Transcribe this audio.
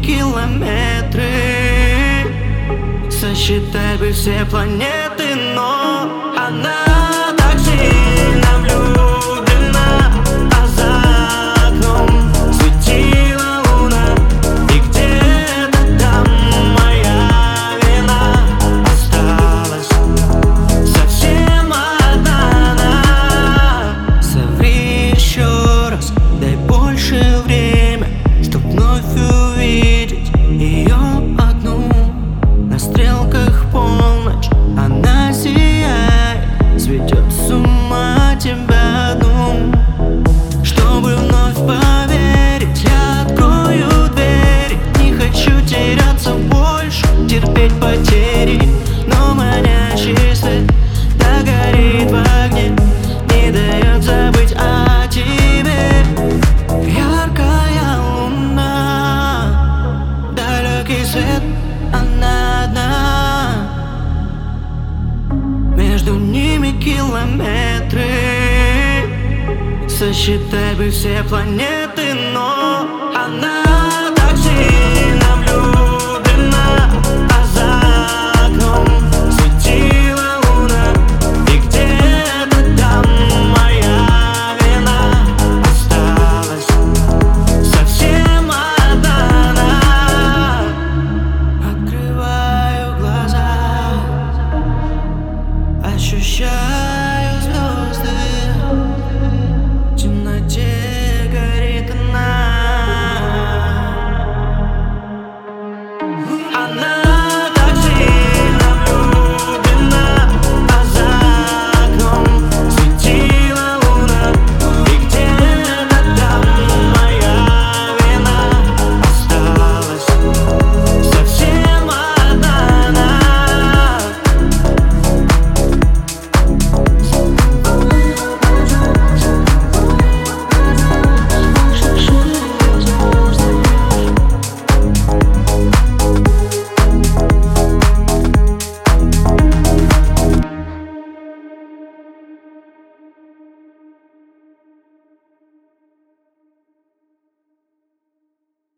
километры, сосчитай бы все планеты, но она так сильно влюблена, а за окном светила луна, и где-то там моя вина осталась совсем одна она. Соври еще раз, дай больше время, чтоб вновь увидеть ее одну. На стрелках полночь, она сияет, сведет с ума тебя одну. Чтобы вновь поверить, я открою двери. Не хочу теряться больше, терпеть потери, но манящий свет догорит в огне, не дает забыть о тебе. Яркая луна, далекий свет, она одна. Между ними километры, сосчитай бы все планеты.